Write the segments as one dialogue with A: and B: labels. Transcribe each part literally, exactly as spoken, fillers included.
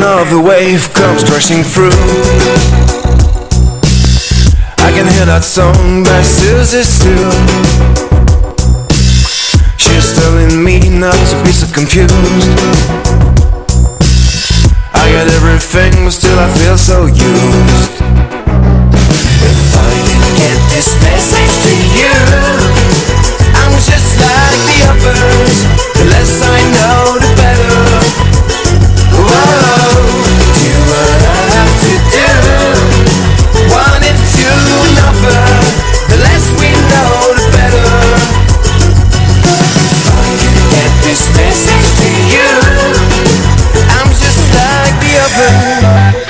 A: another wave comes crashing through. I can hear that song by Susie Steele. She's telling me not to be so confused. I got everything, but still I feel so used. If I didn't get this message to you, I'm just like the others. The less I know, the better. Whoa, do what I have to do. One into another. The less we know, the better. If I can get this message to you, I'm just like the others.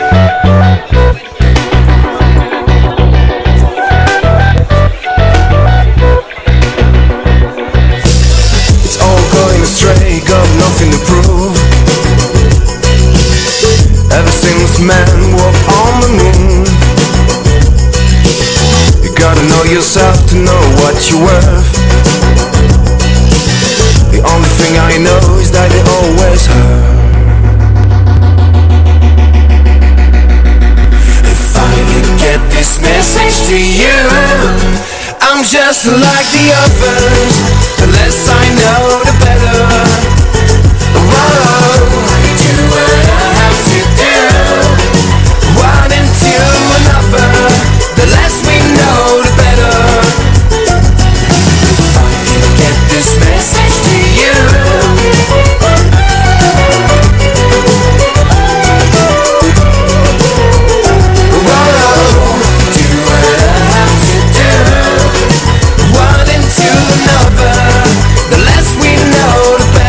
A: Astray, got nothing to prove. Ever since man walked on the moon, you gotta know yourself to know what you're worth. The only thing I know is that it always hurt. If I can get this message to you, I'm just like the others. The less I know, the better. Whoa, do what I have to do. One into another. The less we know, the better. If I can get this message to you, whoa, do what I have to do. One into another. The less we know, the better.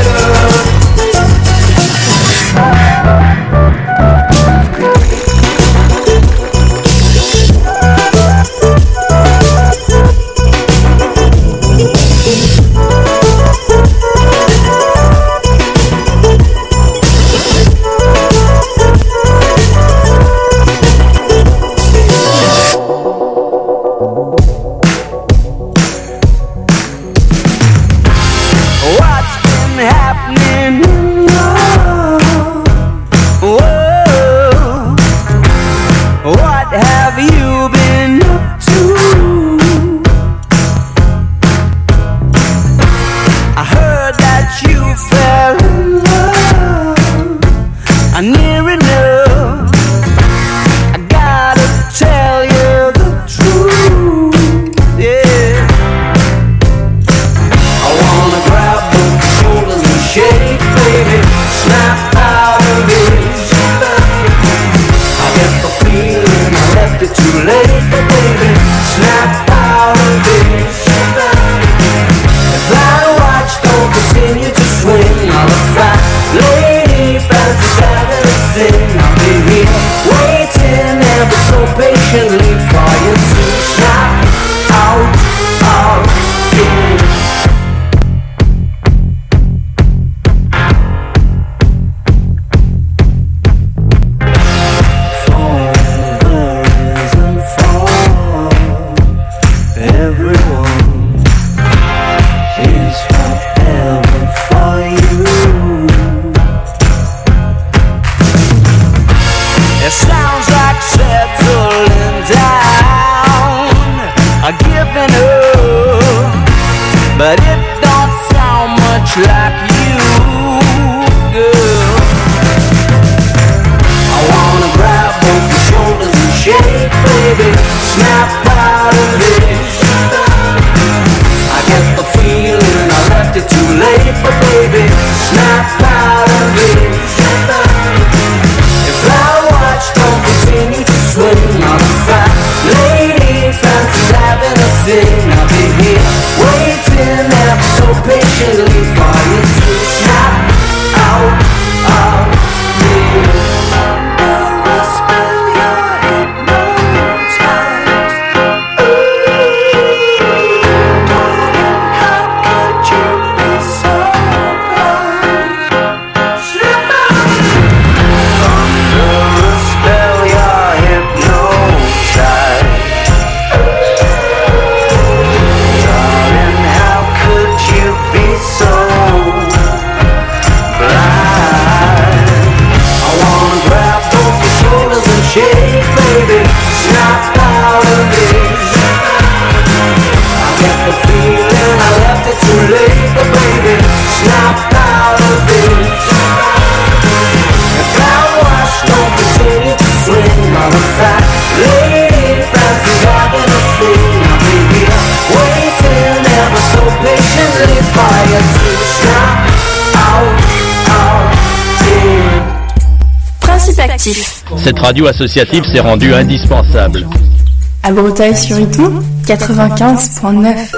B: associatif.
C: Cette radio associative s'est rendue indispensable.
D: À Breteuil-sur-Iton, quatre-vingt-quinze point neuf.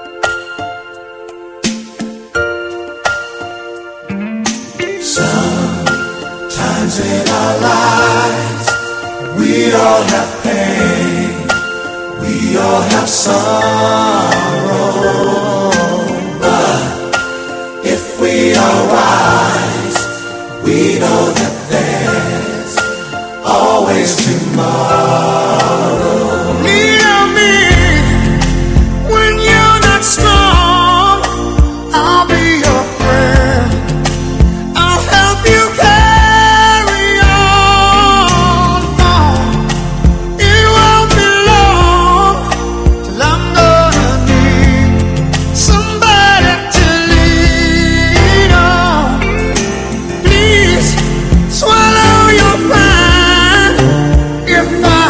A: Sometimes in our lives, we all have pain, we all have sorrow. But if we are wise, we know that there's always tomorrow. Lean on me when you're not strong, I'll be your friend, I'll help you carry on. It won't be long till I'm gonna need somebody to lean on. Please swallow your pride if I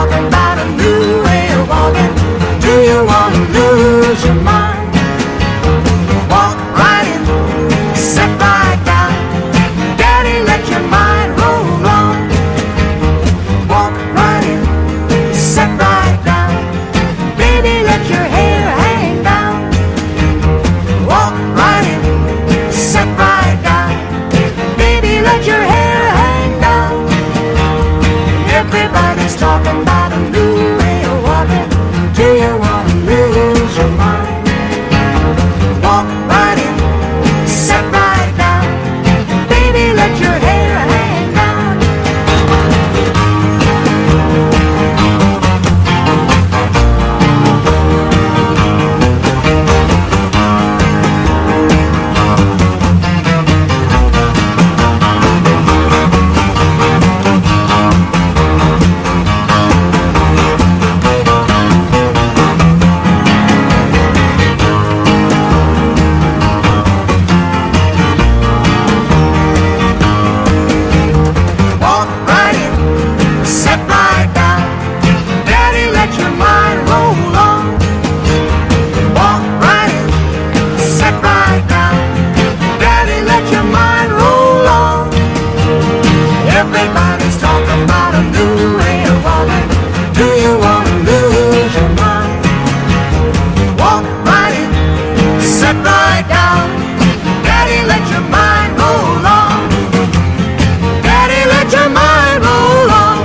A: talking about a new way of walking. Do you want to lose your mind? Walk right in, sit right down. Daddy, let your mind roll on. Walk right in, sit right down. Baby, let your hair hang down. Walk right in, sit right down. Baby, let your hair hang down. Everybody's talking about a new way of walking. Do you want to lose your mind? Walk right in, sit right down. Baby, let your hair hang down. Walk right in, sit right down. Daddy, let your mind roll on. Walk right in, sit right down. Daddy, let your mind roll on. Everybody's talking about a new way of walking. Do you want to lose your mind? Walk right in, sit right down. Daddy, let your mind roll on. Daddy, let your mind roll on.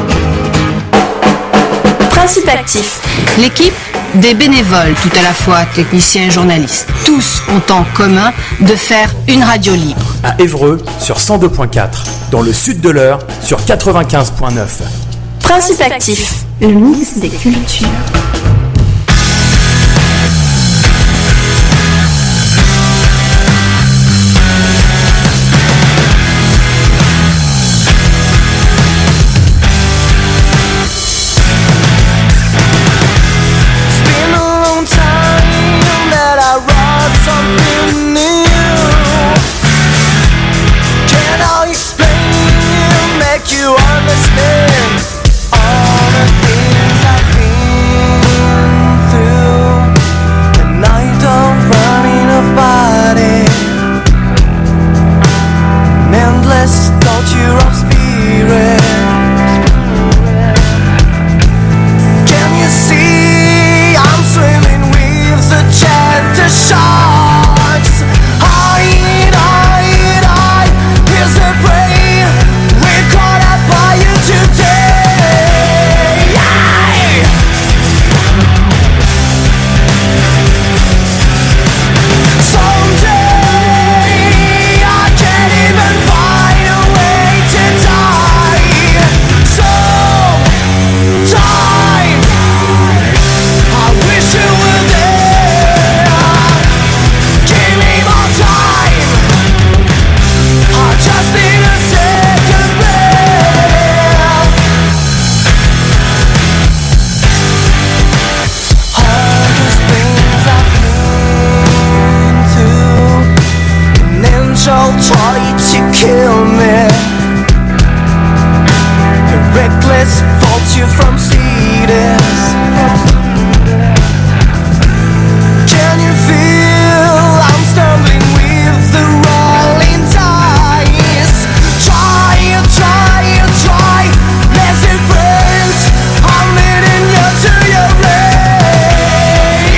D: Principe actif.
B: L'équipe, des bénévoles tout à la fois, techniciens et journalistes, tous ont en commun de faire une radio libre.
E: À Évreux sur cent deux virgule quatre, dans le sud de l'Eure sur quatre-vingt-quinze virgule neuf.
D: Principe actif. Le mix des cultures.
A: It's been a long time that I wrote something new. Can I explain, make you understand all the things I've been through? The night of running of body, an endless torture of spirit. Can you see I'm swimming with the gentle sharks? Hide, hide, hide. Here's the prey. We're caught up by you today. Someday I can't even find a way to die. Sometimes I wish you were there. Give me more time. I just need a second breath. Hardest things I've been through. An angel tried to kill me. The reckless faults you from Cetus. Can you feel I'm stumbling with the rolling dice? Try, try, try. Let's it burns. I'm leading you to your grave.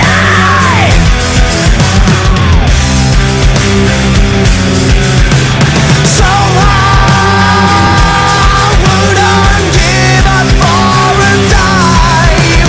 A: Somehow I wouldn't give up for a die.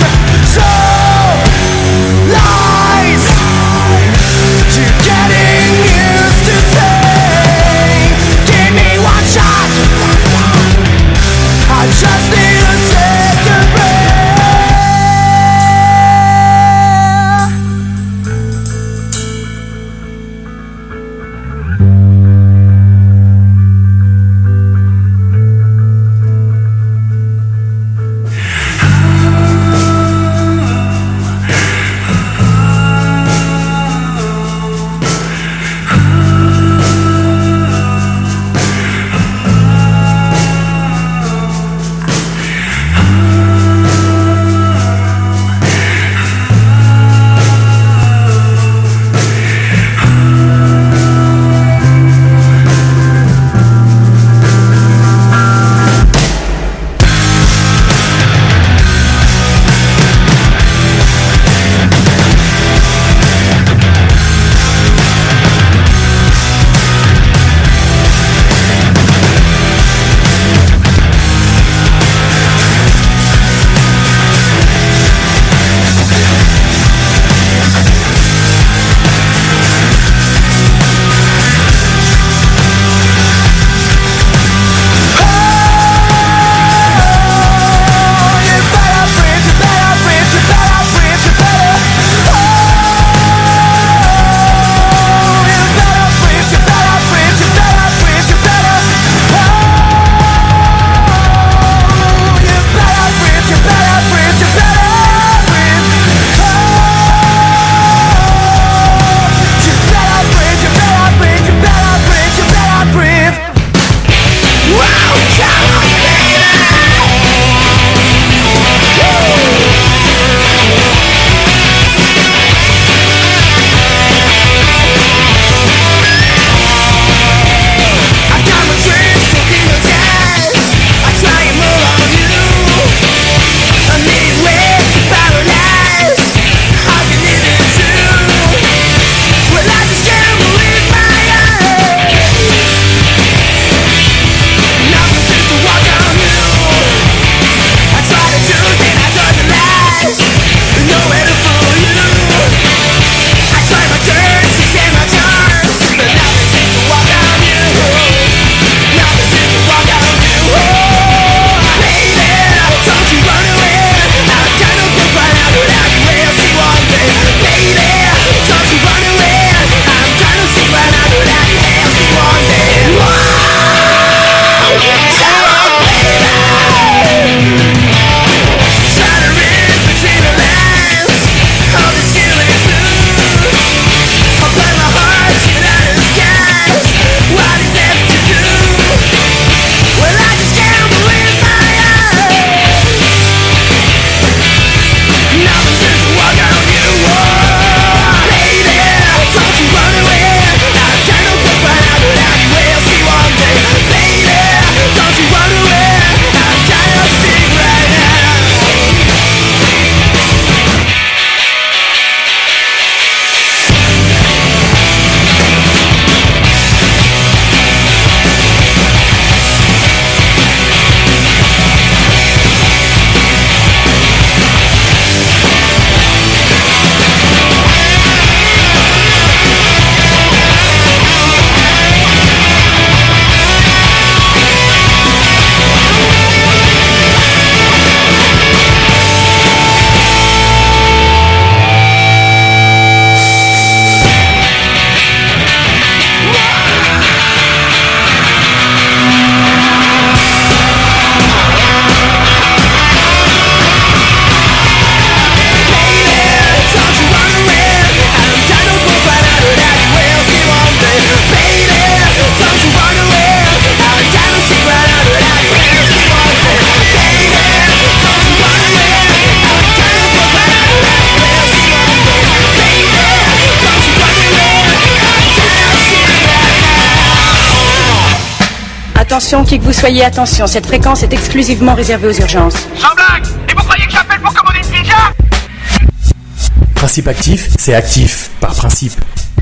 F: Attention, qui que vous soyez, attention, cette fréquence est exclusivement réservée aux urgences.
G: Sans blague! Et vous croyez que j'appelle pour commander une pizza?
E: Principe actif, c'est actif, par principe.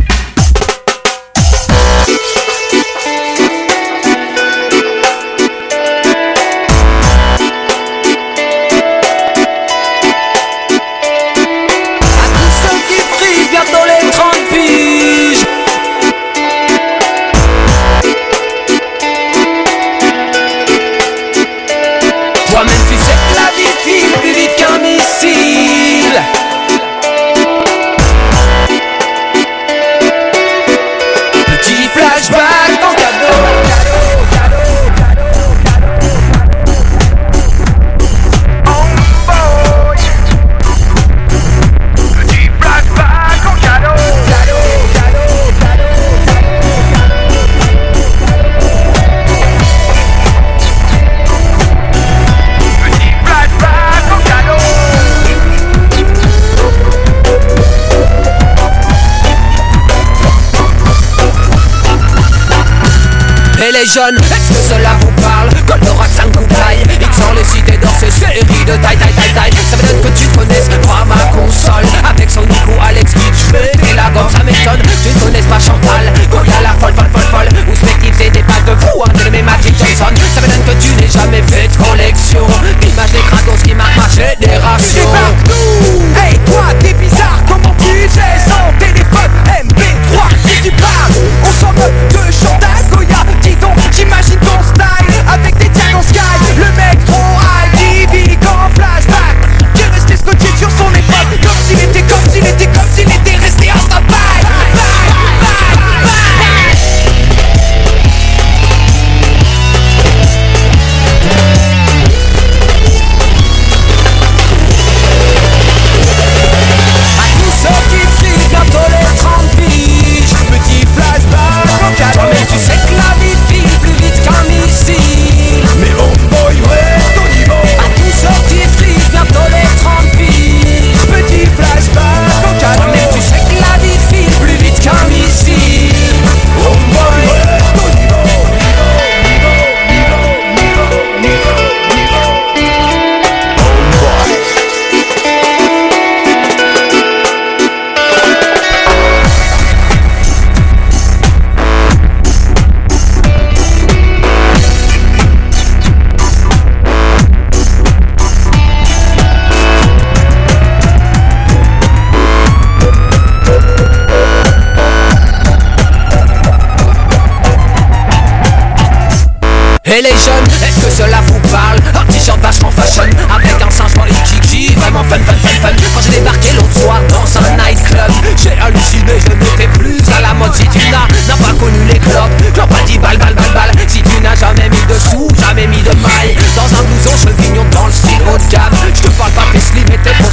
A: Toi-même tu sais que la vie file plus vite qu'un missile. Petit flashback en cadeau. Et les jeunes, est-ce que cela vous parle? Goldorak, cinq coupailles, X en les cités d'or, ces séries de taille, taille, taille, taille. Ça m'étonne que tu connaisses pas ma console. Avec son Nico, Alex Kidd, j'fais et la gomme, ça m'étonne. Tu ne connaisses pas Chantal, Goya la folle, folle, folle, folle. Ou Spective, c'est des pattes de fou, un de mes Magic Johnson. Ça m'étonne que tu n'aies jamais fait de collection d'images des crados qui marquent ma génération. C'est partout. Hey toi, t'es bizarre, comment tu sais? Sans téléphone, M P trois, qui tu parles? On s'en moque de Chantal, Goya. Dis donc, j'imagine ton style avec des tags en sky. Le mec trop high qui vit qu'en flashback, qui est resté scotché sur son époque. Comme s'il était, comme s'il était, comme s'il était resté en stand-by. À tous ceux qui frient bientôt les trente piges, petit flashback au cadeau. Toi-même tu sais que la vie file plus vite qu'un missile. Mais homeboy reste au niveau. À tous ceux qui frient bientôt les trente piges, petit flashback au cadeau. Toi-même tu sais que la vie file plus vite qu'un missile. Homeboy reste au niveau. Et les jeunes, est-ce que cela vous parle? Un t-shirt vachement fashion, avec un singe dans les kikis, vraiment fun, fun, fun, fun. Quand j'ai débarqué l'autre soir dans un nightclub, j'ai halluciné, je n'étais plus à la mode. Si tu n'as, n'as pas connu les clopes, j'en pas dit balle, balle, balle, balle. Si tu n'as jamais mis de sous, jamais mis de maille, dans un blouson chevignon dans le style haut de gamme. Je te parle pas Paisley, mais t'es pour